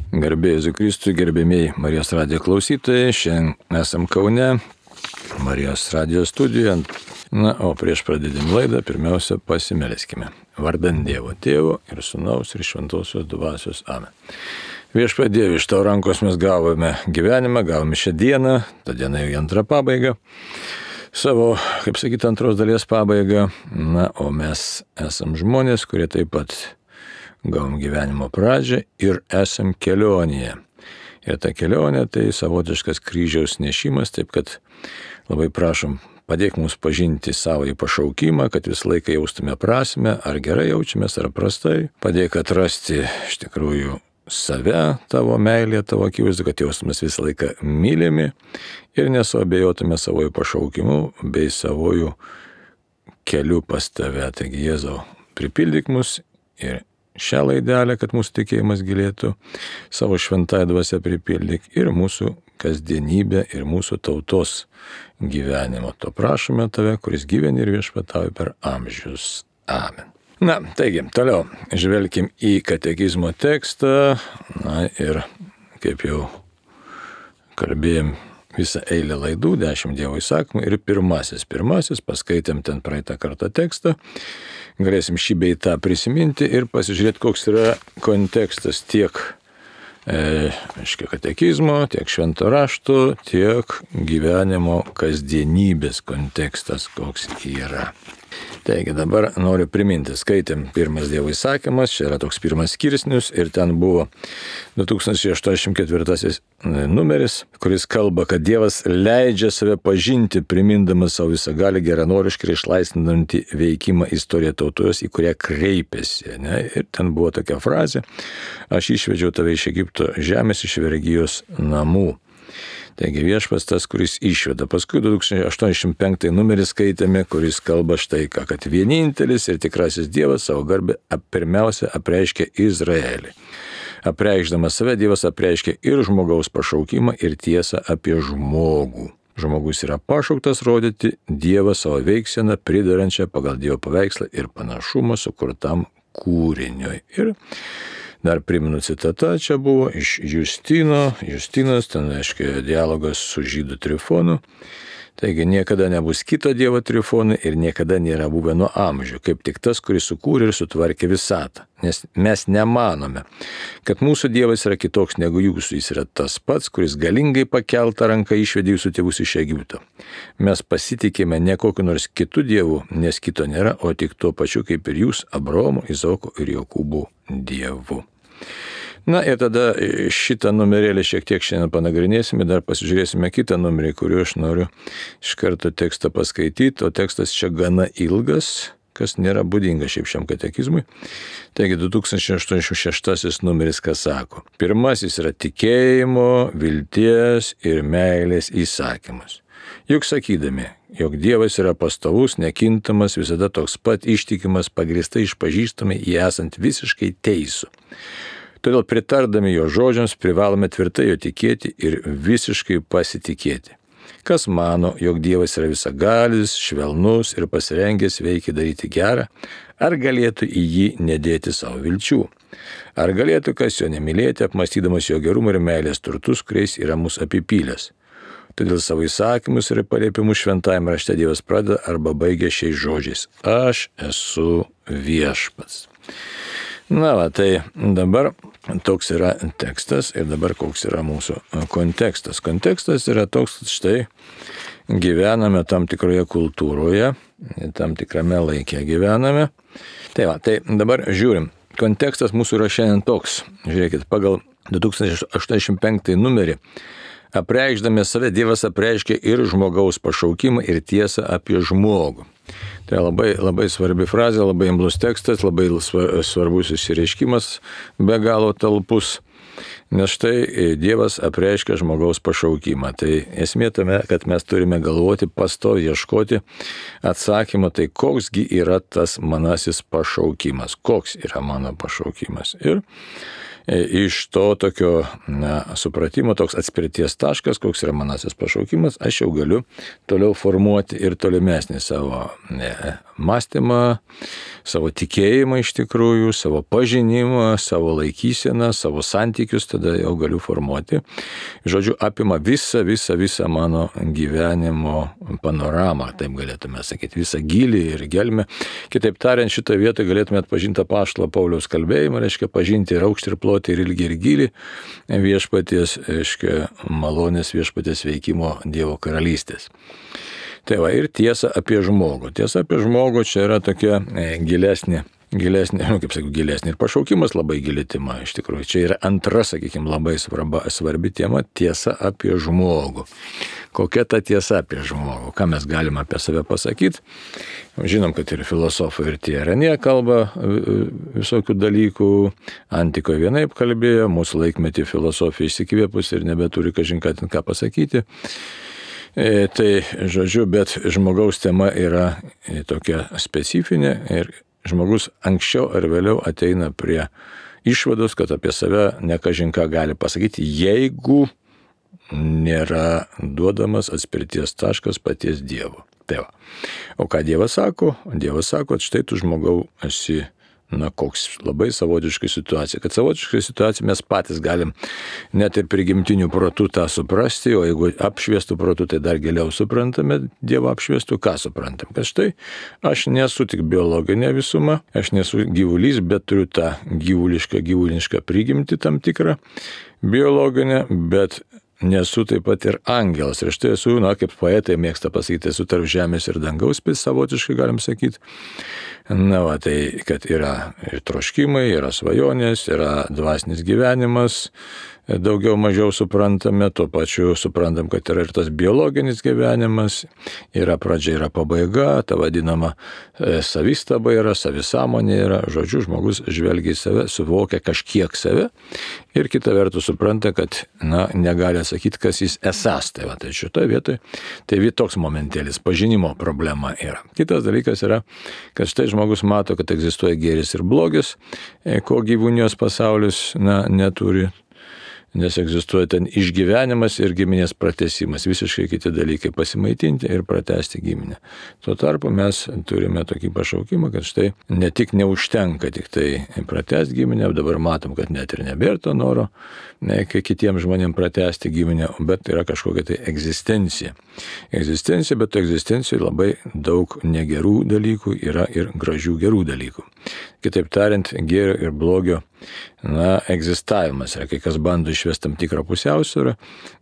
Garbė Jėzui Kristui, gerbėmiai Marijos radijo klausytojai, šiandien esam Kaune, Marijos radijo studijoje. Na, o prieš pradėdami laidą, pirmiausia, pasimelskime. Vardant Dievo Tėvo ir Sūnaus ir Šventosios Dvasios. Amen. Viešpatie Dieve, iš tavo rankos mes gavome gyvenimą, gavome šią dieną, ta diena jau į antrą pabaigą. Savo, kaip sakyti, antros dalies pabaigą. Na, o mes esam žmonės, kurie taip pat gavom gyvenimo pradžią ir esam kelionėje. Ir ta kelionė tai savotiškas kryžiaus nešimas, taip kad labai prašom, padėk mums pažinti savąjį pašaukimą, kad visą laiką jaustume prasmę, ar gerai jaučiamės, ar prastai. Padėk atrasti iš tikrųjų save, tavo meilė, tavo akivaizdu, kad jaustumės visą laiką mylimi ir nesuabejotume savojų pašaukimu bei savojų keliu pas tave. Taigi, Jėzau, pripildyk mus ir šią laidelę, kad mūsų tikėjimas gilėtų, savo šventąją dvasią pripildyk ir mūsų kasdienybę ir mūsų tautos gyvenimo. To prašome tave, kuris gyveni ir viešpatauji per amžius. Amen. Na, taigi, toliau žvelkim į katekizmo tekstą. Na ir kaip jau kalbėjom visą eilę laidų, 10 Dievo įsakymų ir pirmasis, paskaitėm ten praeitą kartą tekstą. Galėsim šį bei tą prisiminti ir pasižiūrėti, koks yra kontekstas tiek katekizmo, tiek švento rašto, tiek gyvenimo kasdienybės kontekstas, koks yra. Taigi dabar noriu priminti, skaitėm pirmas Dievo įsakymas, čia yra toks pirmas skirsnius ir ten buvo 2084 numeris, kuris kalba, kad Dievas leidžia save pažinti, primindamas savo visagalį geranoriškai ir išlaisvinantį veikimą istoriją tautos, į kurią kreipėsi. Ne? Ir ten buvo tokia frazė, aš išvedžiau tave iš Egipto žemės, iš vergijos namų. Taigi viešpats tas, kuris išveda. Paskui 2085 numerį skaitėme, kuris kalba štai ką, kad vienintelis ir tikrasis Dievas savo garbę pirmiausia apreiškia Izraelį. Apreikšdamas save, Dievas apreiškia ir žmogaus pašaukimą, ir tiesą apie žmogų. Žmogus yra pašauktas rodyti Dievą savo veiksieną, pridarančią pagal Dievo paveikslą ir panašumą sukurtam kūriniui. Ir dar primenu citatą, čia buvo iš Justino. Justinas, ten reiškia dialogas su žydų Trifonu. Taigi niekada nebus kito Dievo Trifonui ir niekada nėra buvę nuo amžių, kaip tik tas, kuris sukūrė ir sutvarkė visatą. Nes mes nemanome, kad mūsų Dievas yra kitoks negu jūsų, jis yra tas pats, kuris galingai pakeltą ranką išvedė jūsų tėvus iš Egipto. Mes pasitikime ne kokiu nors kitu Dievu, nes kito nėra, o tik tuo pačiu kaip ir jūs, Abraomo, Izaoko ir Jokūbo Dievu. Na ir tada šitą numerėlį šiek tiek šiandien panagrinėsime, dar pasižiūrėsime kitą numerį, kuriuo aš noriu iš karto tekstą paskaityti, o tekstas čia gana ilgas, kas nėra būdinga šiaip šiam katekizmui. Taigi 2086 numeris, kas sako, pirmasis yra tikėjimo, vilties ir meilės įsakymas. Juk sakydami, jog Dievas yra pastovus, nekintamas, visada toks pat ištikimas, pagrįstai išpažįstami į esant visiškai teisų. Todėl pritardami jo žodžiams privalome tvirtai jo tikėti ir visiškai pasitikėti. Kas mano, jog Dievas yra visagalis, švelnus ir pasirengęs veikiai daryti gerą, ar galėtų į jį nedėti savo vilčių? Ar galėtų kas jo nemylėti, apmąstydamas jo gerumą ir meilės turtus, kuriais yra mus apipylęs? Todėl savo įsakymus ir paliepimus šventajame rašte Dievas pradeda arba baigia šiais žodžiais. Aš esu viešpats. Na, tai dabar toks yra tekstas ir dabar koks yra mūsų kontekstas. Kontekstas yra toks, štai gyvename tam tikroje kultūroje, tam tikrame laike gyvename. Tai dabar žiūrim, kontekstas mūsų yra šiandien toks. Žiūrėkit, pagal 2085 numerį apreikšdami save Dievas apreiškia ir žmogaus pašaukimą ir tiesą apie žmogų. Tai labai svarbi frazė, labai imlus tekstas, labai svarbus išsireiškimas, be galo talpus. Nes štai Dievas apreiškia žmogaus pašaukimą. Tai esmė tame, kad mes turime galvoti, pastoviai ieškoti atsakymą, tai koksgi yra tas manasis pašaukimas, koks yra mano pašaukimas. Ir iš to tokio supratimo, toks atspirties taškas, koks yra manasis pašaukimas, aš jau galiu toliau formuoti ir tolimesnį savo mąstymą, savo tikėjimą iš tikrųjų, savo pažinimą, savo laikyseną, savo santykius, tada jau galiu formuoti. Žodžiu, apima visą mano gyvenimo panoramą, taip galėtume sakyti, visą gilį ir gelmę. Kitaip tariant, šitą vietą galėtume atpažinti apaštalo Pauliaus kalbėjimą, reiškia pažinti ir aukštį, ir plotį, ir ilgį, ir gilį viešpaties, reiškia malonės viešpaties veikimo Dievo karalystės. Tai va, ir tiesa apie žmogų. Tiesa apie žmogų čia yra tokia gilesnė, kaip sakau, gilesnė. Ir pašaukimas labai gili tema, iš tikrųjų. Čia yra antra, sakykime, labai svarbi tema - tiesa apie žmogų. Kokia ta tiesa apie žmogų? Ką mes galime apie save pasakyti? Žinom, kad ir filosofai, ir tie ir anie kalba visokių dalykų. Antikoje vienaip kalbėjo, mūsų laikmetį filosofija išsikvėpus ir nebeturi kažin ką pasakyti. Tai, žodžiu, bet žmogaus tema yra tokia specifinė ir žmogus anksčiau ar vėliau ateina prie išvados, kad apie save ne kažin ką gali pasakyti, jeigu nėra duodamas atspirties taškas paties Dievo. Tai va. O ką Dievas sako? Dievas sako, kad štai tu žmogau esi, koks labai savotiška situacija. Kad savotiška situacija mes patys galim net ir prigimtinių protų tą suprasti, o jeigu apšviestų protų, tai dar giliau suprantame, Dievo apšviestų, ką suprantam. Kad štai aš nesu tik biologinė visuma, aš nesu gyvulys, bet turiu tą gyvulišką prigimtį tam tikrą biologinę, bet nesu taip pat ir angelas. Ir štai esu, kaip poetai mėgsta pasakyti, esu tarp žemės ir dangaus, savotiškai galim sakyti. Tai kad yra ir troškimai, yra svajonės, yra dvasinis gyvenimas, daugiau mažiau suprantame, tuo pačiu suprantam, kad yra ir tas biologinis gyvenimas, yra pradžia, yra pabaiga, ta vadinama savistaba yra, savisąmonė yra, žodžiu, žmogus žvelgia į save, suvokia kažkiek save ir kita vertus supranta, kad negali atsakyti, kas jis esas. Tai šitoje vietoje, tai toks momentėlis, pažinimo problema yra. Kitas dalykas yra, kad štai žmogus mato, kad egzistuoja gėris ir blogis, ko gyvūnijos pasaulis neturi. Nes egzistuoja ten išgyvenimas ir giminės pratęsimas, visiškai kiti dalykai, pasimaitinti ir pratęsti giminę. Tuo tarpu mes turime tokį pašaukimą, kad štai ne tik neužtenka tik tai pratęsti giminę, dabar matom, kad net ir nebėra to noro kitiems žmonėms pratęsti giminę, bet yra kažkokia tai egzistencija. Egzistencija, bet egzistencijoje labai daug negerų dalykų yra ir gražių gerų dalykų. Kitaip tariant, gėrio ir blogio egzistavimas yra, kai kas bando išvesti tam tikrą pusiausvyrą,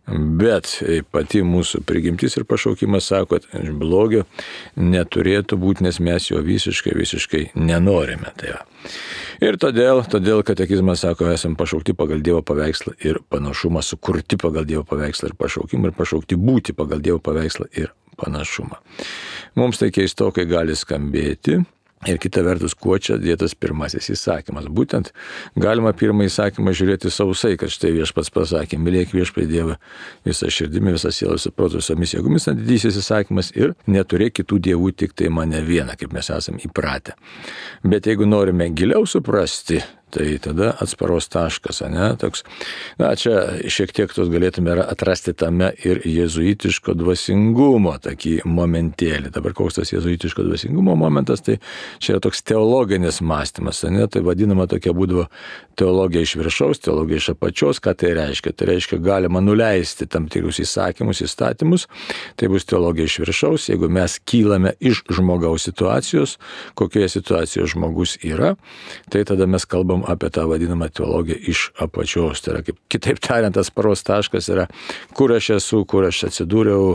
bet pati mūsų prigimtis ir pašaukimas sako, kad blogio neturėtų būti, nes mes jo visiškai nenorime. Tai va. Ir todėl katekizmas sako, esame pašaukti pagal Dievo paveikslą ir panašumą, sukurti pagal Dievo paveikslą ir pašaukimą, ir pašaukti būti pagal Dievo paveikslą ir panašumą. Mums tai keistokai gali skambėti. Ir kita vertus, kuo čia dėtas pirmasis įsakymas. Būtent galima pirmą įsakymą žiūrėti sausai, kad štai viešpats pasakė, mylėk viešpatį Dievą visą širdimi, visą sielą, visą protą, visomis jėgomis, didysis įsakymas ir neturėk kitų dievų, tik tai mane vieną, kaip mes esame įpratę. Bet jeigu norime giliau suprasti, tai tada atsparos taškas, toks. Čia šiek tiek tos galėtume atrasti tame ir jėzuitiško dvasingumo tokį momentėlį. Dabar koks tas jėzuitiško dvasingumo momentas, tai čia yra toks teologinis mąstymas, tai vadinama tokia būdavo teologija iš viršaus, teologija iš apačios. Ką tai reiškia? Tai reiškia, galima nuleisti tam tikrus įsakymus, įstatymus, tai bus teologija iš viršaus, jeigu mes kylame iš žmogaus situacijos, kokioje situacijoje žmogus yra, tai tada mes kalbam apie tą vadinamą teologiją iš apačios. Tai yra, kaip kitaip tariant, tas paros taškas yra, kur aš esu, kur aš atsidūriau,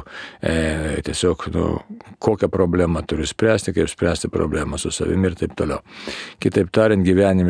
tiesiog, kokią problemą turiu spręsti, kaip spręsti problemą su savimi ir taip toliau. Kitaip tariant,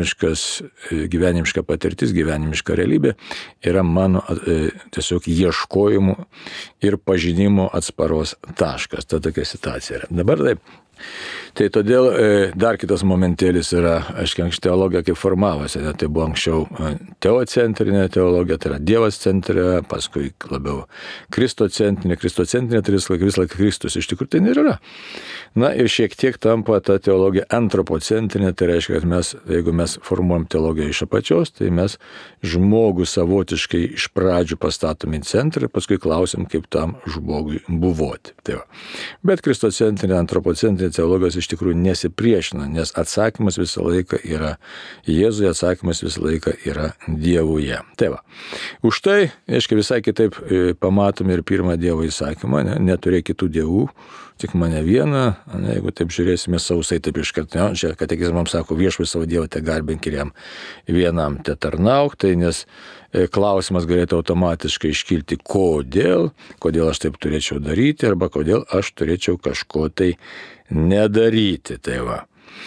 gyvenimiška patirtis, gyvenimiška realybė yra mano tiesiog ieškojimų ir pažinimo atsparos taškas. Ta tokia situacija yra. Dabar taip. Tai todėl dar kitas momentėlis yra, aiškiai, anksčiau teologija kaip formavosi, tai buvo anksčiau teocentrinė teologija, tai yra Dievas centre, paskui labiau kristocentrinė, tai visą laiką Kristus, iš tikrųjų tai nėra. Na ir šiek tiek tampa ta teologija antropocentrinė, tai reiškia, kad jeigu mes formuojam teologiją iš apačios, tai mes žmogų savotiškai iš pradžių pastatome į centrą, paskui klausim, kaip tam žmogui buvoti. Tai va. Bet kristocentrinė, antropocentrinė teologijos iš tikrųjų nesipriešina, nes atsakymas visą laiką yra Jėzuje, atsakymas visą laiką yra Dievuje. Tai va. Už tai, aiškiai, visai kitaip pamatome ir pirmą Dievo įsakymą, neturėk kitų dievų, tik mane vieną, jeigu taip žiūrėsime sausai, taip iškart, čia katekizmams sako, viešpats savo Dievą te garbink ir jam vienam te tarnauk, tai nes klausimas galėtų automatiškai iškilti, kodėl aš taip turėčiau daryti, arba kodėl aš turėčiau kažko tai nedaryti. Tai va.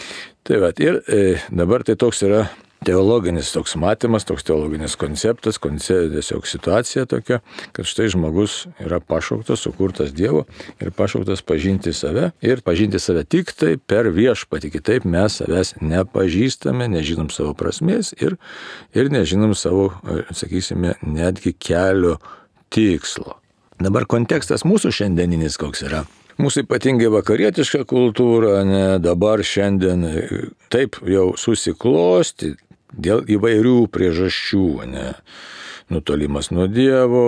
Ir dabar tai toks yra teologinis toks matymas, toks teologinis konceptas, tiesiog situacija tokia, kad štai žmogus yra pašauktas, sukurtas Dievo ir pašauktas pažinti save ir pažinti save tik tai per viešpatį, kitaip mes savęs nepažįstame, nežinom savo prasmės ir nežinom savo, sakysime, netgi kelio tikslo. Dabar kontekstas mūsų šiandieninis koks yra. Mūsų ypatingai vakarietiška kultūra, dabar šiandien taip jau susiklosti dėl įvairių priežasčių, nutolimas nuo Dievo,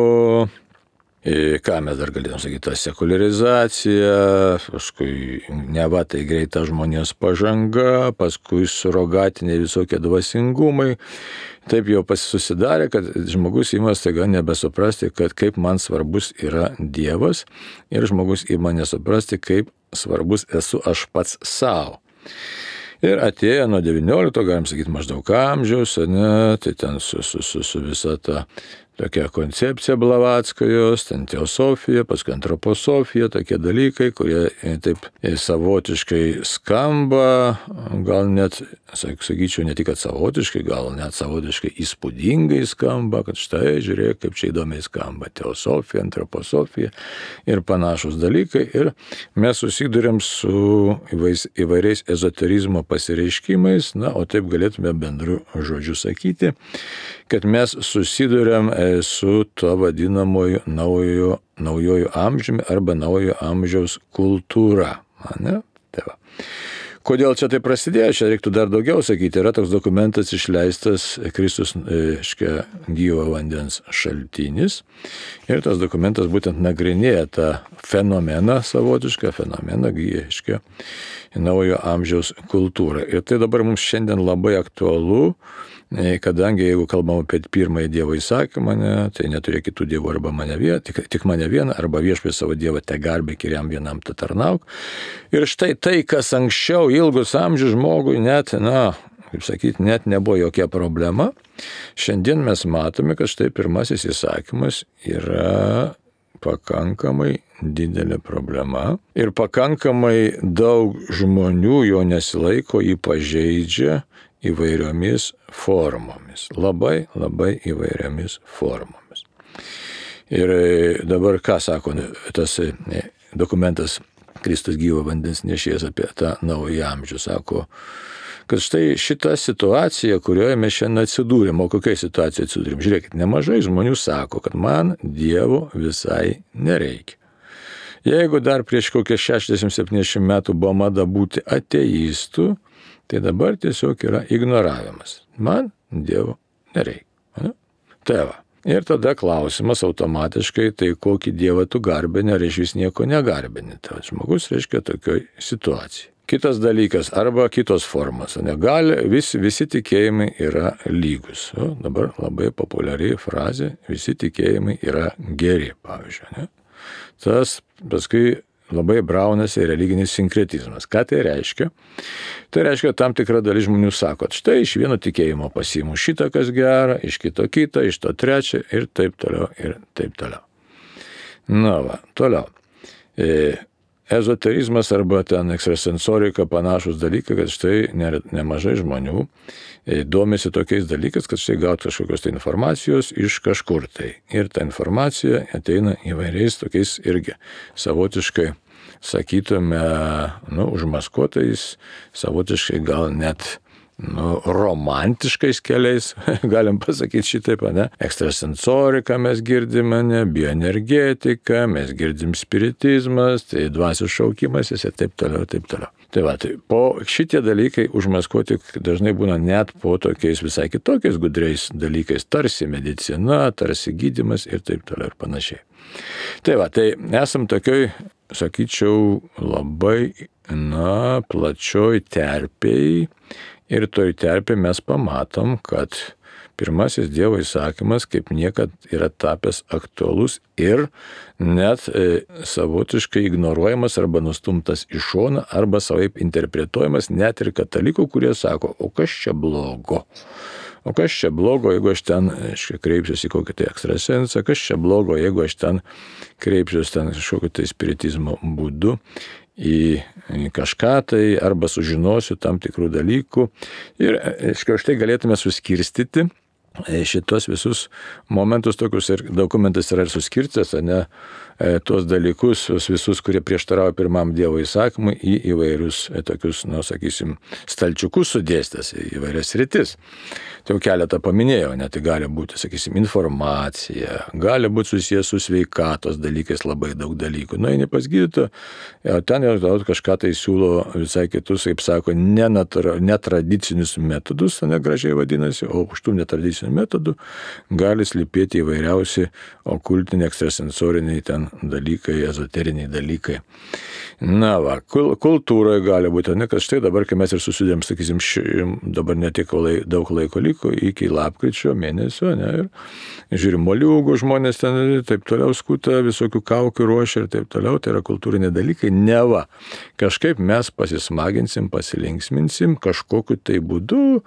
ką mes dar galėtume sakyti, ta sekuliarizacija, paskui neva tai greita žmonijos pažanga, paskui surogatiniai visokie dvasingumai. Taip jau susidarė, kad žmogus ima staiga nebesuprasti, kad kaip man svarbus yra Dievas ir žmogus ima nesuprasti, kaip svarbus esu aš pats savo. Ir atėjo nuo 19, galim sakyti, maždaug amžiaus, tai ten su visa ta tokia koncepcija Blavackajos, ten teosofija, paskui antroposofija, tokie dalykai, kurie taip savotiškai skamba, gal net, sakyčiau, ne tik kad savotiškai, gal net savotiškai įspūdingai skamba, kad štai, žiūrėk, kaip čia įdomiai skamba teosofija, antroposofija ir panašus dalykai. Ir mes susidurėm su įvairiais ezoterizmo pasireiškimais, o taip galėtume bendru žodžiu sakyti, kad mes susidurėm su to vadinamoju naujojo amžiumi arba naujojo amžiaus kultūra. Tai va. Kodėl čia tai prasidėjo? Čia reiktų dar daugiau sakyti. Yra toks dokumentas išleistas Kristus gyvo vandens šaltinis. Ir tas dokumentas būtent nagrinėja tą fenomeną, savotišką fenomeną, naujojo amžiaus kultūrą. Ir tai dabar mums šiandien labai aktualu, kadangi jeigu kalbam apie pirmąjį Dievo įsakymą, tai neturėk kitų dievų arba mane vieną, tik mane vieną, arba viešpats savo Dievą te garbink ir jam vienam te tarnauk. Ir štai tai, kas anksčiau ilgus amžius žmogui net nebuvo jokia problema, šiandien mes matome, kad štai pirmasis įsakymas yra pakankamai didelė problema ir pakankamai daug žmonių jo nesilaiko, jį pažeidžia įvairiomis formomis. Labai įvairiomis formomis. Ir dabar ką sako tas dokumentas Kristus gyvo vandens nešėjas apie tą naują amžių? Sako, kad štai šita situacija, kurioje mes šiandien atsidūrėm, o kokiai situacijai atsidūrėm? Žiūrėkit, nemažai žmonių sako, kad man Dievo visai nereikia. Jeigu dar prieš kokią 60-70 metų buvo mada būti ateistų, tai dabar tiesiog yra ignoravimas. Man Dievo nereikia. Tai va. Ir tada klausimas automatiškai, tai kokį Dievą tu garbini, ar iš vis nieko negarbini. Tai žmogus reiškia tokioj situacijai. Kitas dalykas, arba kitos formos. Visi tikėjimai yra lygus. Dabar labai populiari frazė, visi tikėjimai yra geri, pavyzdžiui. Tas paskui labai braunasi religinis sinkretizmas. Ką tai reiškia? Tai reiškia, tam tikra dalis žmonių sako, štai iš vieno tikėjimo pasiimu šitą, kas gera, iš kito kitą, iš to trečią ir taip toliau, ir taip toliau. Toliau. Ezoterizmas arba ten ekstrasensorika panašus dalykai, kad štai nemažai žmonių domisi tokiais dalykais, kad štai gauti kažkokios tai informacijos iš kažkur tai. Ir ta informacija ateina įvairiais tokiais irgi savotiškai, sakytume, užmaskuotais, savotiškai gal net romantiškais keliais, galim pasakyti šitaip, ne? Ekstrasensoriką mes girdim, ne? Bioenergetiką, mes girdim spiritizmas, tai dvasios šaukimas ir taip toliau, taip toliau. Tai va, tai po šitie dalykai užmaskuoti dažnai būna net po tokiais visai kitokiais gudriais dalykais, tarsi medicina, tarsi gydymas ir taip toliau ir panašiai. Tai va, tai esam tokioj, sakyčiau, labai, plačioj terpėj ir toj terpėj mes pamatom, kad pirmasis Dievo įsakymas kaip niekad yra tapęs aktualus ir net savotiškai ignoruojamas arba nustumtas į šoną arba savaip interpretuojamas net ir katalikų, kurie sako, o kas čia blogo? O kas čia blogo, jeigu aš ten kreipsiuosi į kokį tai ekstrasensą, kas čia blogo, jeigu aš ten kreipsiuosi ten kažkokio tai spiritizmo būdu į kažką tai arba sužinosiu tam tikrų dalykų. Ir štai galėtume suskirstyti šitos visus momentus tokius ir dokumentas yra ir suskirtas, ne, tuos dalykus, visus, kurie prieštarauja pirmam Dievo įsakymui į įvairius tokius, sakysim, stalčiukus sudėstęs į įvairias sritis. Tai jau keletą paminėjau, net tai gali būti, sakysim, informacija, gali būti susijęs su sveikatos dalykais labai daug dalykų. Eini pas gydytoją, ten jau kažką tai siūlo visai kitus, kaip sako, netradicinius metodus, negražiai vadinasi, o už tų netradicinių metodų gali slypėti įvairiausi okultiniai, ekstrasensoriniai ten dalykai, ezoteriniai dalykai. Na va, kultūroje gali būti, ne, kad štai dabar, kai mes ir susidėm, sakysim, dabar netiek daug laiko liko iki lapkričio mėnesio, ne, ir žiūrim moliūgų žmonės ten, taip toliau skuta, visokių kaukių ruošia ir taip toliau, tai yra kultūriniai dalykai, ne va. Kažkaip mes pasismaginsim, pasilinksminsim kažkokiu tai būdu,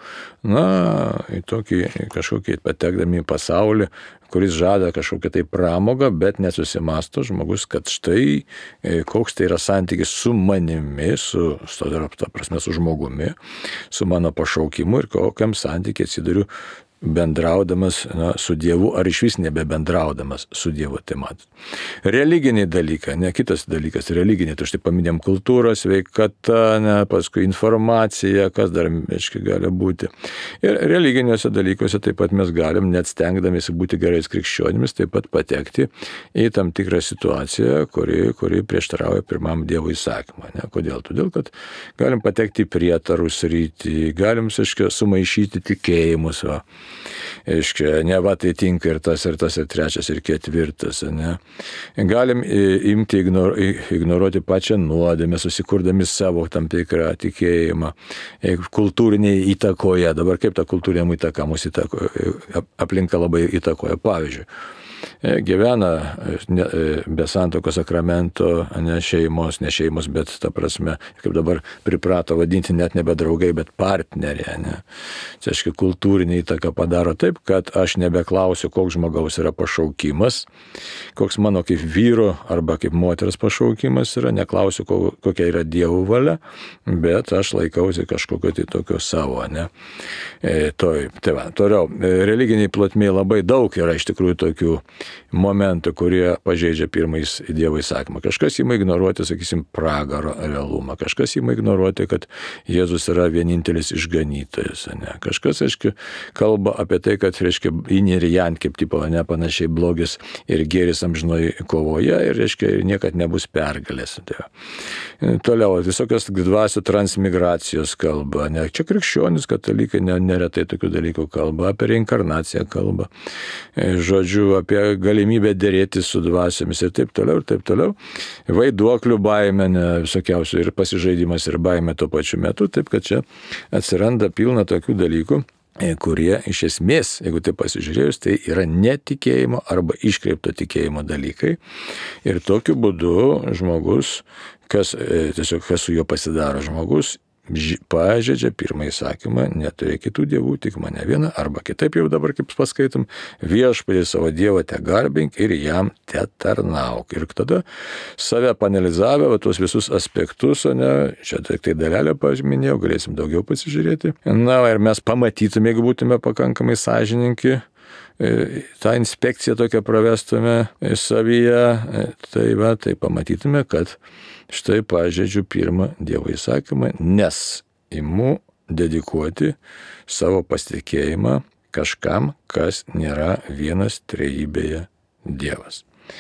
į tokį kažkokį patekdami į pasaulį, kuris žada kažkokią tai pramogą, bet nesusimasto žmogus, kad štai koks tai yra santykis su manimi, su žmogumi, su mano pašaukimu ir kokiam santykiai atsiduriu bendraudamas su Dievu, ar iš vis nebebendraudamas su Dievu, tai matot. Religiniai dalykai, ne kitas dalykas, religiniai, tai štai paminėm kultūrą, sveikata, ne, paskui informacija, kas dar, gali būti. Ir religiniuose dalykuose taip pat mes galim, net stengdamėsi būti gerais krikščionimis, taip pat patekti į tam tikrą situaciją, kuri prieštarauja pirmam Dievo įsakymui. Kodėl? Todėl, kad galim patekti į prietarų sritį, galim, sumaišyti tikėjimus, ne va tai tinka ir tas, ir trečias, ir ketvirtas. Ne. Galim imti ignoruoti pačią nuodėmę, susikurdami savo tam tikrą tikėjimą, kultūriniai įtakoje. Dabar kaip ta kultūrinė įtaka mūsų aplinka labai įtakoja. Pavyzdžiui, gyvena be santuokos sakramento, ne šeimos, bet ta prasme, kaip dabar priprato vadinti net nebe draugai, bet partneriai. Ne. Tai aiškiai, kultūrinė įtaka padaro taip, kad aš nebeklausiu, koks žmogaus yra pašaukimas, koks mano kaip vyro arba kaip moters pašaukimas yra, neklausiu, kokia yra Dievo valia, bet aš laikausi kažkokio tai tokio savo. Ne. Tai va, toliau, religiniai plotmėje labai daug yra iš tikrųjų tokių momentų, kurie pažeidžia pirmąjį Dievo įsakymą. Kažkas ima ignoruoti, sakysim, pragaro realumą. Kažkas ima ignoruoti, kad Jėzus yra vienintelis išganytojas. Ne? Kažkas, aiškiai, kalba apie tai, kad, aiškiai, yin ir yang, kaip tipo, ne, panašiai blogis ir gėris amžinoj kovoje ir, aiškiai, niekad nebus pergalės. Tai toliau, visokios dvasių transmigracijos kalba. Ne? Čia krikščionis, katalikai neretai tokių dalykų kalba, apie reinkarnaciją kalba. Žodžiu, apie galimybę dėrėtis su dvasiomis ir taip toliau, ir taip toliau. Vaiduoklių baimė, visokiausių ir pasižaidimas ir baimė tuo pačiu metu, taip kad čia atsiranda pilna tokių dalykų, kurie iš esmės, jeigu tai pasižiūrėjus, tai yra netikėjimo arba iškreipto tikėjimo dalykai. Ir tokiu būdu žmogus, kas su juo pasidaro žmogus, pažeidžia pirmąjį įsakymą, neturėk kitų dievų, tik mane vieną, arba kitaip jau dabar, kaip paskaitom, viešpatį savo Dievą te garbink ir jam te tarnauk. Ir tada save panalizavę, tuos visus aspektus, čia tik tai dalelę paminėjau, galėsim daugiau pasižiūrėti. Ir mes pamatytume, jeigu būtume pakankamai sąžininki, tą inspekciją tokią pravestume savyje, tai pamatytume, kad štai pažeidžiu pirmą Dievo įsakymą, nes imu dedikuoti savo pasitikėjimą kažkam, kas nėra vienas trejybėje Dievas.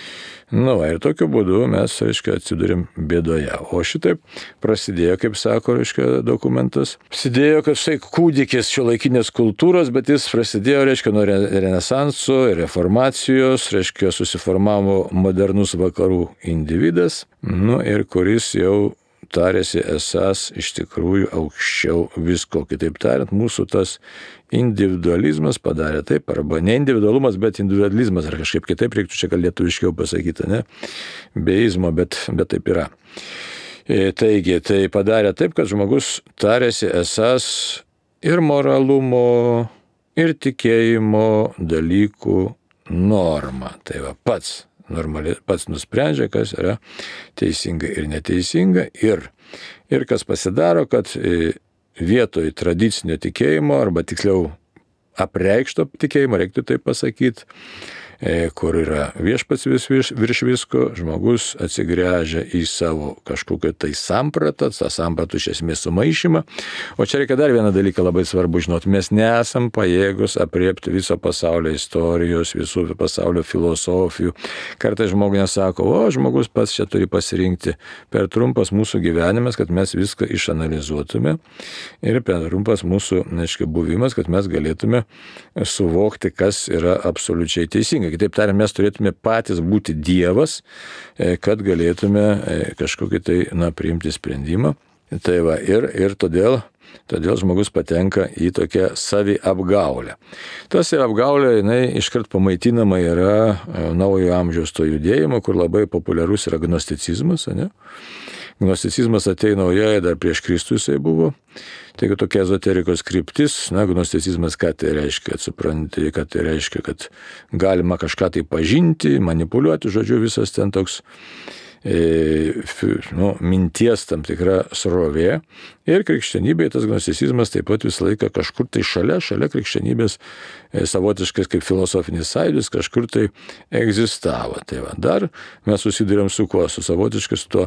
Ir tokiu būdu mes, atsidūrėm bėdoje. O šitaip prasidėjo, kaip sako, dokumentas. Prasidėjo, kad štai kūdikis šiuolaikinės kultūros, bet jis prasidėjo, nuo renesanso ir reformacijos, susiformavo modernus vakarų individas, ir kuris jau tarėsi esas iš tikrųjų aukščiau visko. Kitaip tariant, mūsų tas individualizmas padarė taip, arba ne individualumas, bet individualizmas, ar kažkaip kitaip reiktų čia gal lietuviškiau pasakyti, ne? Beizmo, bet taip yra. Taigi, tai padarė taip, kad žmogus tarėsi esas ir moralumo, ir tikėjimo dalykų norma. Tai va, pats nusprendžia, kas yra teisinga ir neteisinga, ir kas pasidaro, kad vietoj tradicinio tikėjimo, arba tiksliau apreikšto tikėjimo, reiktų taip pasakyti, kur yra viešpats virš visko, žmogus atsigręžia į savo kažkokią tai sampratą, tą sampratą iš esmės sumaišymą. O čia reikia dar vieną dalyką labai svarbu žinoti. Mes nesam pajėgus apriepti viso pasaulio istorijos, visų pasaulio filosofijų. Kartais žmogus sako, žmogus pats čia turi pasirinkti. Per trumpas mūsų gyvenimas, kad mes viską išanalizuotume, ir per trumpas mūsų buvimas, kad mes galėtume suvokti, kas yra absoliučiai teisinga. Kitaip tariant, mes turėtume patys būti Dievas, kad galėtume kažkokį tai, priimti sprendimą. Tai va, ir todėl žmogus patenka į tokią saviapgaulę. Ta saviapgaulė, jinai iškart pamaitinama yra naujojo amžiaus to judėjimo, kur labai populiarus yra gnosticizmas, ne? Gnosticizmas ateina naujoje, dar prieš Kristų jisai buvo. Taigi tokia ezoterikos kryptis, gnosticizmas, ką tai reiškia, supranti, kad tai reiškia, kad galima kažką tai pažinti, manipuliuoti, žodžiu, visas ten toks minties tam tikra srovė. Ir krikščionybėje tas gnosticizmas taip pat visą laiką kažkur tai šalia krikščionybės savotiškas kaip filosofinis sąjūdis kažkur tai egzistavo. Tai va, dar mes susidurėm su kuo? Su savotiškas tuo,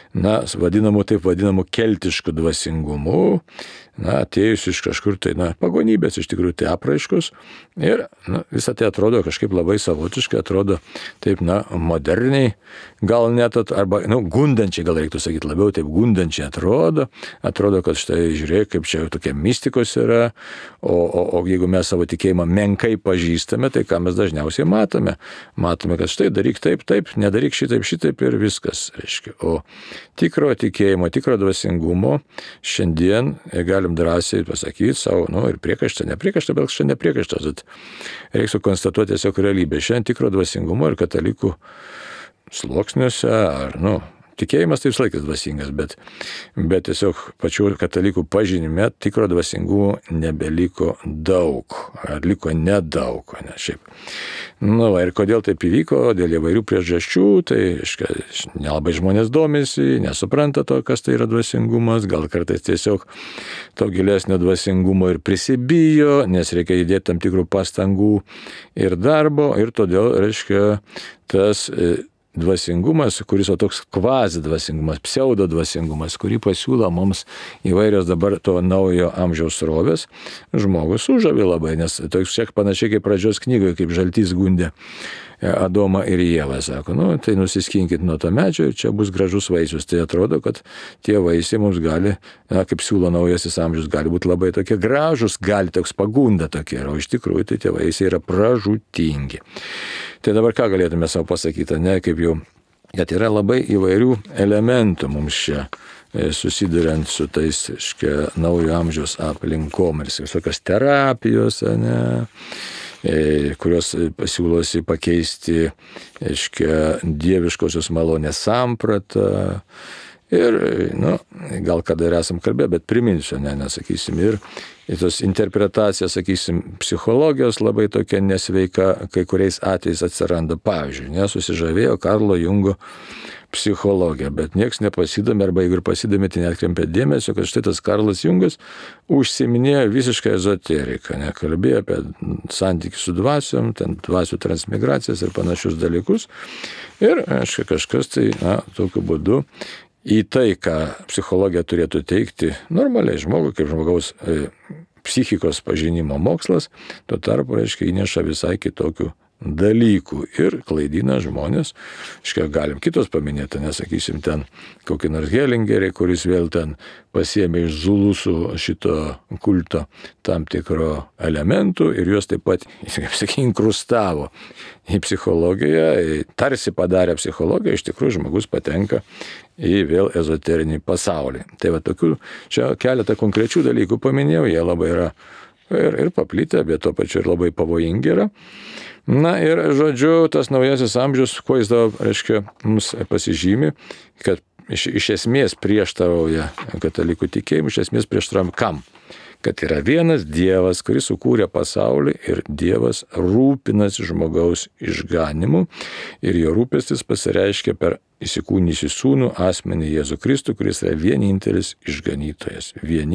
vadinamu keltišku dvasingumu, atėjus iš kažkur tai, pagonybės iš tikrųjų tai apraiškos. Ir visą tai atrodo kažkaip labai savotiškai, atrodo taip, moderniai, gal net, arba, gundančiai, gal reiktų sakyti, labiau taip gundančiai atrodo, kad štai žiūrėk, kaip čia tokia mistikos yra, o jeigu mes savo tikėjimą menkai pažįstame, tai ką mes dažniausiai matome? Matome, kad štai daryk taip, nedaryk šitaip ir viskas, reiškia. O tikro tikėjimo, tikro dvasingumo šiandien galim drąsiai pasakyti savo, ir priekaištą, nepriekaištą, bet šiandien nepriekaištas, bet reikia konstatuoti tiesiog realybę. Šiandien tikro dvasingumo ir katalikų sluoksniuose, tikėjimas tai visą laikas dvasingas, bet tiesiog pačių katalikų pažinime tikro dvasingumo nebeliko daug, ar liko nedaug, ne šiaip. Ir kodėl taip įvyko, dėl įvairių priežasčių, tai nelabai žmonės domisi, nesupranta to, kas tai yra dvasingumas, gal kartais tiesiog to gilesnio dvasingumo ir prisibijo, nes reikia įdėti tam tikrų pastangų ir darbo, ir todėl, tas dvasingumas, kuris toks kvazi dvasingumas, pseudo dvasingumas, kurį pasiūlo mums įvairios dabar to naujo amžiaus srovės, žmogus sužavi labai, nes toks šiek panašiai kaip pradžios knygoje, kaip žaltys gundė Adomą ir Ievą, sako, tai nusiskinkit nuo to medžio ir čia bus gražus vaisius. Tai atrodo, kad tie vaisiai mums gali, kaip siūlo naujasis amžius, gali būti labai tokie gražus, gali toks pagunda tokie, o iš tikrųjų tai tie vaisiai yra pražūtingi. Tai dabar ką galėtume savo pasakyti, kaip jau, kad yra labai įvairių elementų mums čia, susiduriant su tais, naujo amžiaus aplinkom, ir visokios terapijos, kurios pasiūlosi pakeisti, dieviškosios malonės sampratą. Ir, gal kada ir esam kalbėję, bet priminsiu, nesakysim, ir tos interpretacijos, sakysim, psichologijos labai tokia nesveika, kai kuriais atvejais atsiranda. Pavyzdžiui, susižavėjo Karlo Jungo psichologija, bet nieks nepasidomė, arba jeigu ir pasidomė, tai neatkreipė dėmesio, kad štai tas Karlas Jungas užsiminėjo visiškai ezoteriką, kalbėjo apie santykių su dvasiom, ten dvasių transmigracijas ir panašius dalykus. Ir, kažkas tai, tokiu būdu į tai, ką psichologija turėtų teikti normaliai žmogui, kaip žmogaus psichikos pažinimo mokslas, tuo tarpu, reiškia, įneša visai kitokių dalykų ir klaidina žmonės. Galim kitos paminėti, nesakysim ten kokį nors Hellingerį, kuris vėl ten pasiėmė iš zulusų šito kulto tam tikro elementų ir juos taip pat, kaip sakė, inkrustavo į psichologiją, tarsi padarė psichologiją, iš tikrųjų žmogus patenka į vėl ezoterinį pasaulį. Tai va tokių, čia keletą konkrečių dalykų paminėjau, jie labai yra ir paplitę, bet tuo pačiu ir labai pavojingi yra. Na ir, žodžiu, tas naujasis amžius, kuo jis dabar, reiškia, mums pasižymi, kad iš esmės prieštarauja katalikų tikėjimui, iš esmės prieštarauja kam? Kad yra vienas Dievas, kuris sukūrė pasaulį ir Dievas rūpinasi žmogaus išganimu ir jo rūpestis pasireiškia per įsikūnijusį sūnų asmenį Jėzų Kristų, kuris yra vienintelis išganytojas,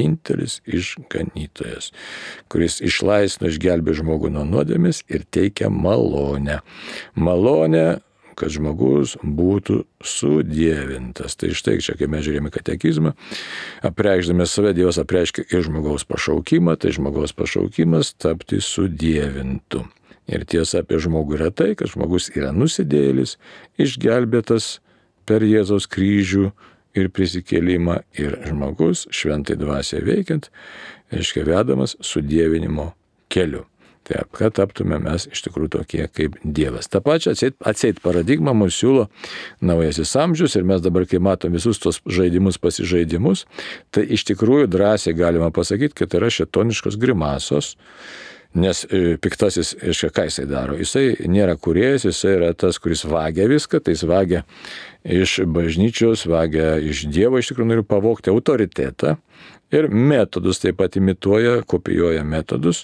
kuris išlaisvino, išgelbė žmogų nuo nuodėmės ir teikia malonę. Malonę, kad žmogus būtų sudievintas. Tai štai čia, kai mes žiūrėjome katekizmą, apreikšdami save, Dievas apreiškia ir žmogaus pašaukimą, tai žmogaus pašaukimas tapti sudievintu. Ir tiesa apie žmogų yra tai, kad žmogus yra nusidėjėlis, išgelbėtas per Jėzaus kryžių ir prisikėlimą ir žmogus šventai dvasiai veikiant, reiškia vedamas sudievinimo keliu. Tai kad taptume mes iš tikrųjų tokie kaip Dievas. Ta pačia atseit paradigma mums siūlo naujasis amžius ir mes dabar, kai matom visus tos pasižaidimus, tai iš tikrųjų drąsiai galima pasakyti, kad yra šėtoniškos grimasos, nes piktasis, reiškia, ką jisai daro? Jisai nėra kūrėjas, jisai yra tas, kuris vagia viską, tai jis vagia iš bažnyčios, vagia iš Dievo, iš tikrųjų nori pavogti autoritetą. Ir metodus taip pat imituoja, kopijuoja metodus,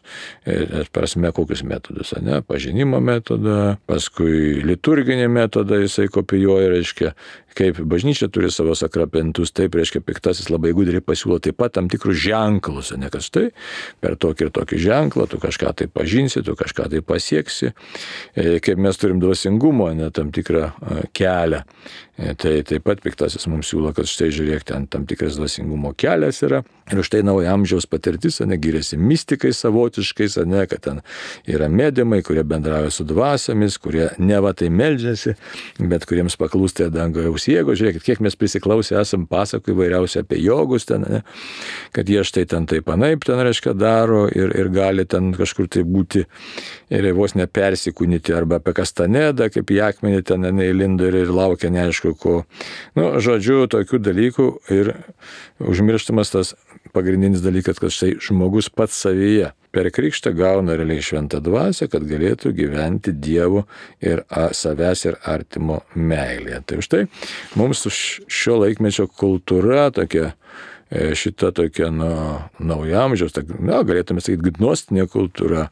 prasme kokius metodus, ne? Pažinimo metodą, paskui liturginį metodą jisai kopijuoja, reiškia, kaip bažnyčia turi savo sakramentus, taip, reiškia, piktasis labai gudriai pasiūlo taip pat tam tikrus ženklus, ne, kad štai per tokį ir tokį ženklą tu kažką tai pažinsi, tu kažką tai pasieksi, kaip mes turim dvasingumo, ne, tam tikrą kelią. Tai taip pat piktasis mums siūlo, kad štai žiūrėk, ten tam tikras dvasingumo kelias yra. Ir štai naujo amžiaus patirtis, giriasi mystikai savotiškais, kad ten yra mediumai, kurie bendrauja su dvasiamis, kurie neva tai meldžiasi, bet kuriems paklūsta dangaus jėgos. Žiūrėkit, kiek mes prisiklausę esam pasakų įvairiausia apie jogus ten, kad jie štai ten taip anaip ten, reiškia, daro ir gali ten kažkur tai būti ir vos nepersikūnyti, arba apie Kastanedą, kaip į akmenį ten įlindo ir laukia neaišku ko. Žodžiu, tokių dalykų ir užmirštamas tas pagrindinis dalykas, kad štai žmogus pats savyje per krikštą gauna realiai šventą dvasią, kad galėtų gyventi Dievo ir savęs ir artimo meilėje. Tai štai mums šio laikmečio kultūra tokia, šita tokia naujamžiaus, galėtume sakyti, gnostinė kultūra,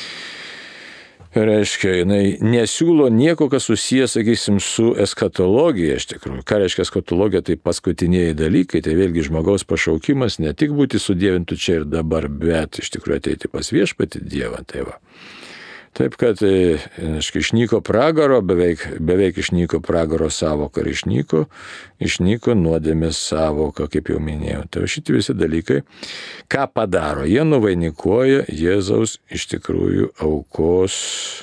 reiškia, jinai nesiūlo nieko, kas susijęs, sakysim, su eskatologija iš tikrųjų. Ką reiškia eskatologija? Tai paskutiniai dalykai, tai vėlgi žmogaus pašaukimas ne tik būti sudievintų čia ir dabar, bet iš tikrųjų ateiti pas viešpatį Dievą. Tai va. Taip, kad išnyko pragaro, beveik išnyko pragaro savoka ir išnyko nuodėmės savoka, kaip jau minėjau. Tai šitie visi dalykai, ką padaro? Jie nuvainikuoja Jėzaus iš tikrųjų aukos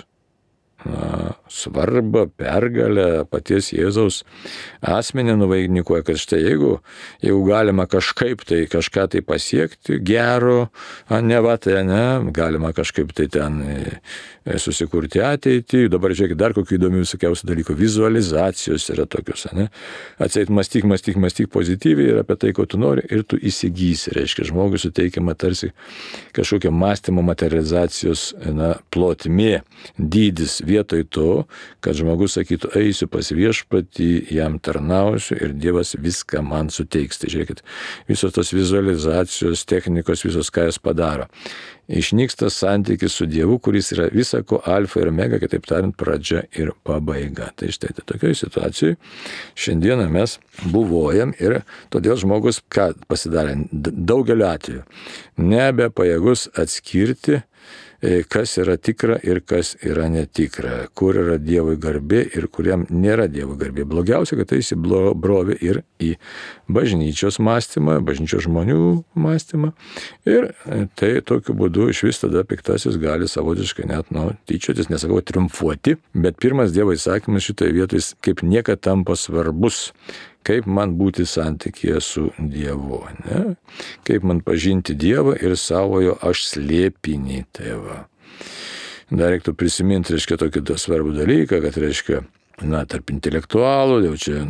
svarbą, pergalę, paties Jėzaus asmenį nuvainikuoja, kad štai jeigu galima kažkaip tai kažką tai pasiekti gero, galima kažkaip tai ten susikurti ateitį. Dabar žiūrėkit, dar kokių įdomių visokiausių dalykų. Vizualizacijos yra tokios, atseit mąstyk pozityviai ir apie tai, ko tu nori, ir tu įsigysi. Reiškia, žmogui suteikiama tarsi kažkokia mąstymo materializacijos plotmė, dydis, vietoj to, kad žmogus sakytų, eisiu pas viešpatį, jam tarnausiu ir Dievas viską man suteiks. Tai žiūrėkit, visos tos vizualizacijos technikos, visos ką jis padaro. Išnyksta santykis su Dievu, kuris yra visako alfa ir omega, kitaip tariant, pradžia ir pabaiga. Tai štai tokioje situacijoje šiandieną mes buvojam ir todėl žmogus ką pasidarė daugeliu atveju nebepajėgus atskirti kas yra tikra ir kas yra netikra, kur yra Dievui garbė ir kuriam nėra Dievui garbė. Blogiausia, kad tai įsibrovė ir į bažnyčios mąstymą, bažnyčios žmonių mąstymą. Ir tai tokiu būdu iš vis tada piktasis gali savotiškai net, tyčiotis, nesakau triumfuoti, bet pirmas Dievo įsakymas šitoje vietoje kaip niekad tampa svarbus. Kaip man būti santykyje su Dievu, ne? Kaip man pažinti Dievą ir savojo aš slėpinį, tai va. Dar reiktų prisiminti, tokį svarbų dalyką, kad, tarp intelektualų, jau čia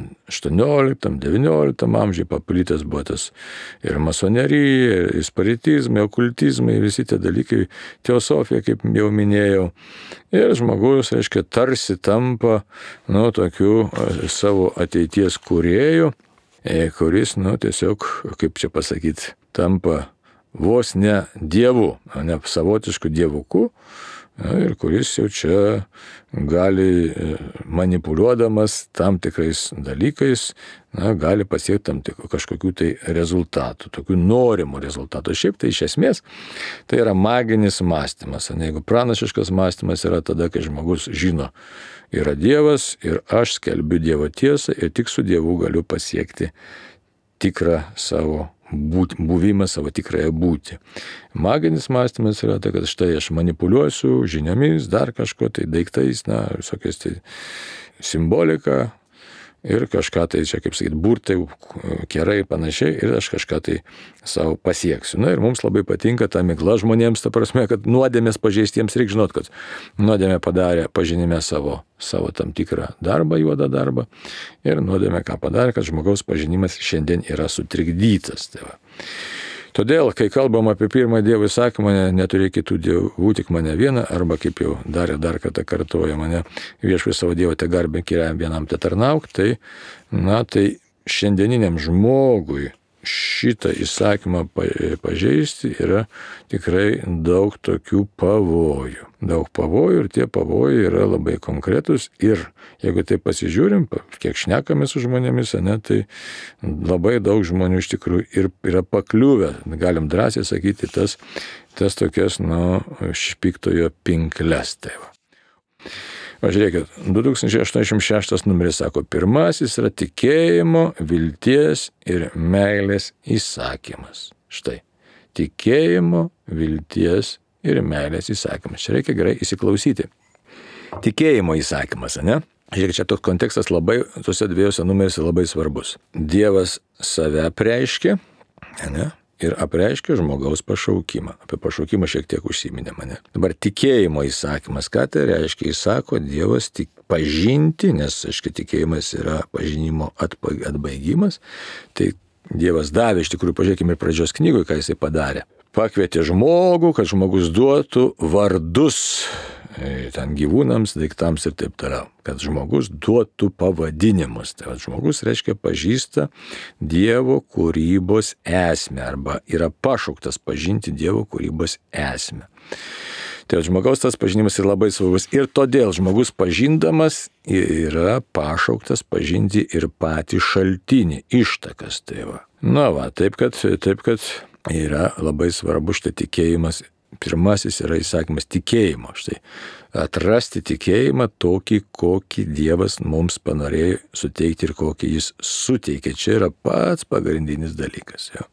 18-19 amžiuje paplitęs buvo tas ir masonerija, ir spiritizmai, okultizmai, visi tie dalykai, teosofija, kaip jau minėjau. Ir žmogus, tarsi tampa, tokiu savo ateities kūrėju, kuris, tiesiog, kaip čia pasakyti, tampa vos ne dievu, ne savotišku dievuku, ir kuris jau čia gali manipuliuodamas tam tikrais dalykais, gali pasiekti tam kažkokių tai rezultatų, tokių norimų rezultatų. Šiaip tai iš esmės tai yra maginis mąstymas. Jeigu pranašiškas mąstymas yra tada, kai žmogus žino, yra Dievas ir aš skelbiu Dievo tiesą ir tik su Dievu galiu pasiekti tikrą savo buvimą, savo tikrąją būtį. Maginis mąstymas yra tai, kad štai aš manipuliuosiu žiniomis, dar kažko, tai daiktais, visokiais tai simbolika ir kažką tai čia, kaip sakyti, burtai, kerai panašiai ir aš kažką tai savo pasieksiu. Ir mums labai patinka ta migla žmonėms, ta prasme, kad nuodėmės pažeistiems reikia žinot, kad nuodėmė padarė pažinime savo tam tikrą darbą, juodą darbą ir nuodėmė ką padarė, kad žmogaus pažinimas šiandien yra sutrikdytas. Tai va. Todėl, kai kalbam apie pirmą Dievo įsakymą, neturėk kitų dievų, tik mane vieną, arba kaip jau dar kartą kartoja mane, viešpats savo Dievą te garbink ir vienam te tarnauk, tai šiandieniniam žmogui šitą įsakymą pažeisti yra tikrai daug tokių pavojų. Daug pavojų ir tie pavojai yra labai konkretus ir jeigu tai pasižiūrim, kiek šnekame su žmonėmis, tai labai daug žmonių iš tikrųjų ir yra pakliuvę, galim drąsiai sakyti, tas tokias, piktojo pinkles. Tai va. Žiūrėkit, 2086 numeris sako, pirmasis yra tikėjimo, vilties ir meilės įsakymas. Štai, tikėjimo, vilties ir meilės įsakymas. Čia reikia gerai įsiklausyti. Tikėjimo įsakymas, ne? Žiūrėkit, čia toks kontekstas labai, tuose dviejose numerėse labai svarbus. Dievas save apreiškia, ne? Ir apreiškia žmogaus pašaukimą. Apie pašaukimą šiek tiek užsiminėme. Dabar tikėjimo įsakymas. Ką tai reiškia? Jis sako, Dievas tik pažinti, nes, tikėjimas yra pažinimo atbaigimas. Tai Dievas davė, iš tikrųjų, pažiūrėkime ir pradžios knygoje, ką jisai padarė. Pakvietė žmogų, kad žmogus duotų vardus ten gyvūnams, daiktams ir taip toliau. Kad žmogus duotų pavadinimus. Tai žmogus, reiškia, pažįsta Dievo kūrybos esmę arba yra pašauktas pažinti Dievo kūrybos esmę. Tai žmogaus tas pažinimas yra labai svarbus. Ir todėl žmogus pažindamas yra pašauktas pažinti ir patį šaltinį, ištakas. Tai va. Taip kad yra labai svarbu štai tikėjimas. Pirmasis yra įsakymas tikėjimo. Štai atrasti tikėjimą tokį, kokį Dievas mums panorėjo suteikti ir kokį jis suteikė. Čia yra pats pagrindinis dalykas. Jo.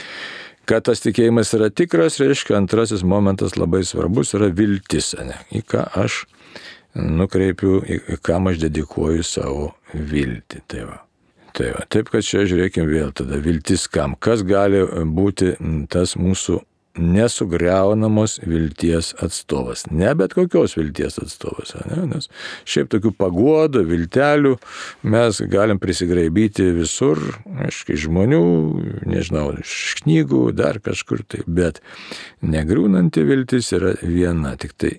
Kad tas tikėjimas yra tikras, reiškia, antrasis momentas labai svarbus yra viltis. Ne? Į ką aš nukreipiu, į kam aš dedikuoju savo viltį. Taip, kad čia žiūrėkime vėl tada viltis kam. Kas gali būti tas mūsų nesugriaunamos vilties atstovas. Ne bet kokios vilties atstovas. Nes šiaip tokių paguodų, viltelių mes galim prisigraibyti visur, žmonių, nežinau, iš knygų, dar kažkur tai. Bet negriūnanti viltis yra viena, tik tai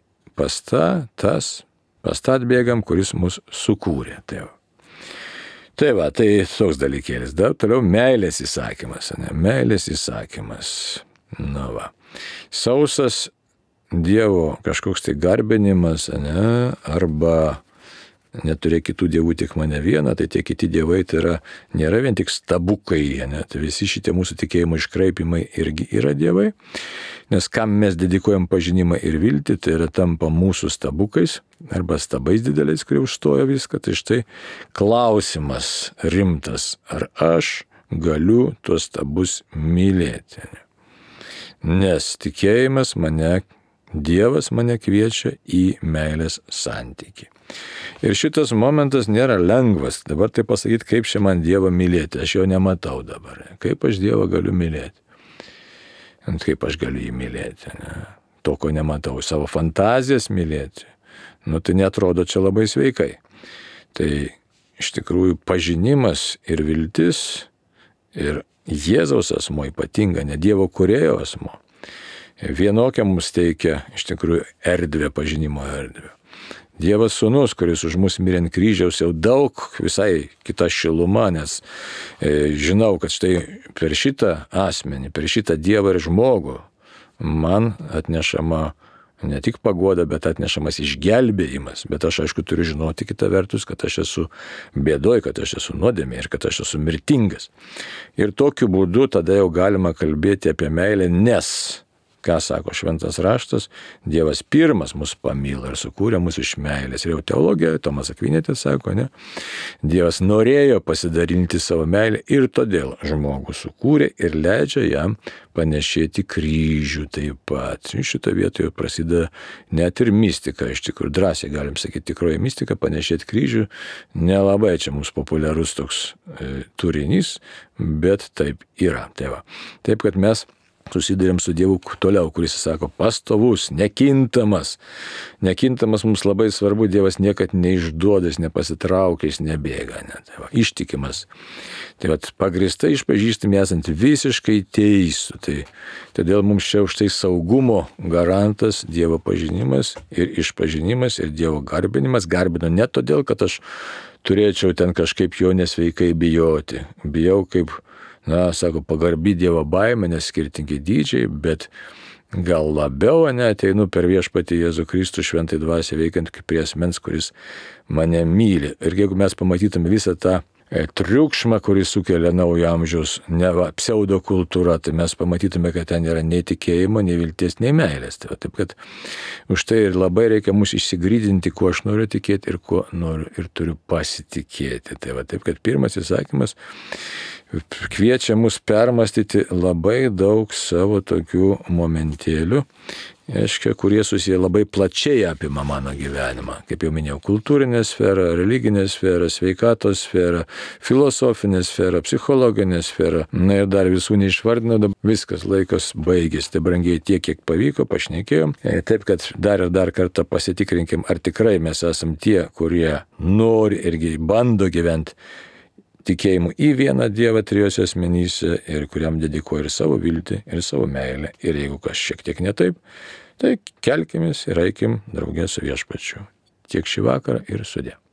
atbėgam, kuris mus sukūrė. Tai toks dalykėlis. Dar toliau meilės įsakymas. Meilės įsakymas. Sausas Dievo kažkoks tai garbinimas, arba neturėk kitų dievų, tik mane vieną, tai tie kiti dievai tai nėra vien tik stabukai, tai visi šitie mūsų tikėjimo iškraipimai irgi yra dievai. Nes kam mes dedikuojam pažinimą ir viltį, tai yra tampa mūsų stabukais arba stabais dideliais, kurie užstoja viską. Tai štai klausimas rimtas, ar aš galiu tuos stabus mylėti. Nes tikėjimas Dievas mane kviečia į meilės santykį. Ir šitas momentas nėra lengvas. Dabar tai pasakyti, kaip čia man Dievą mylėti, aš jo nematau dabar. Kaip aš Dievą galiu mylėti? Kaip aš galiu jį mylėti? Ne? To, ko nematau, savo fantazijas mylėti. Tai netrodo čia labai sveikai. Tai iš tikrųjų pažinimas ir viltis ir Jėzaus asmo ypatinga, ne Dievo kūrėjo asmo. Vienokia mums teikia iš tikrųjų erdvę, pažinimo erdvę. Dievas sūnus, kuris už mus mirė ant kryžiaus, jau daug visai kita šiluma, nes žinau, kad štai per šitą asmenį, per šitą Dievą ir žmogų man atnešama ne tik paguoda, bet atnešamas išgelbėjimas. Bet aš aišku turiu žinoti kitą vertus, kad aš esu bėdoj, kad aš esu nuodėmė ir kad aš esu mirtingas. Ir tokiu būdu tada jau galima kalbėti apie meilę, nes ką sako Šventas raštas, Dievas pirmas mus pamilo ir sukūrė mus iš meilės. Ir jau teologija, Tomas Akvinėtis sako, ne? Dievas norėjo pasidalinti savo meilę ir todėl žmogų sukūrė ir leidžia jam panešėti kryžių taip pat. Šitą vietoje prasideda net ir mistika, iš tikrųjų drąsiai galim sakyti, tikroji mistika, panešėti kryžių. Nelabai čia mums populiarus toks turinys, bet taip yra. Taip, kad mes susidurėm su Dievu toliau, kuris sako pastovus, nekintamas. Nekintamas mums labai svarbu, Dievas niekad neišduoda, jis nepasitraukia, jis nebėga. Ištikimas. Tai pagrįstai išpažįstami esant visiškai teisų. Todėl mums čia už tai saugumo garantas Dievo pažinimas ir išpažinimas ir Dievo garbinimas. Garbinu ne todėl, kad aš turėčiau ten kažkaip jo nesveikai bijoti. Bijau kaip sako, pagarbi Dievo baimė, nes skirtingi dydžiai, bet gal labiau ateinu per viešpatį Jėzų Kristų šventai dvasią veikiant kaip prie asmens, kuris mane myli. Ir jeigu mes pamatytume visą tą triukšmą, kurį sukelia naujo amžiaus pseudokultūra, tai mes pamatytume, kad ten nėra nei tikėjimo, nei vilties, nei meilės. Taip kad už tai ir labai reikia mus išsigrydinti, kuo aš noriu tikėti ir kuo noriu ir turiu pasitikėti. Taip kad pirmas įsakymas kviečia mus permastyti labai daug savo tokių momentėlių, kurie susiję labai plačiai apima mano gyvenimą. Kaip jau minėjau, kultūrinė sfera, religinė sfera, sveikatos sfera, filosofinė sfera, psichologinė sfera. Ir dar visų neišvardinau, viskas, laikas baigėsi. Tai brangiai tiek, kiek pavyko, pašnekėjom. Taip, kad dar ir dar kartą pasitikrinkim, ar tikrai mes esam tie, kurie nori irgi bando gyventi tikėjimu į vieną Dievą trijose asmenyse ir kuriam dedikuoja ir savo viltį, ir savo meilę. Ir jeigu kas šiek tiek ne taip, tai kelkimės ir eikim draugė su viešpačiu. Tiek šį vakarą ir sudie.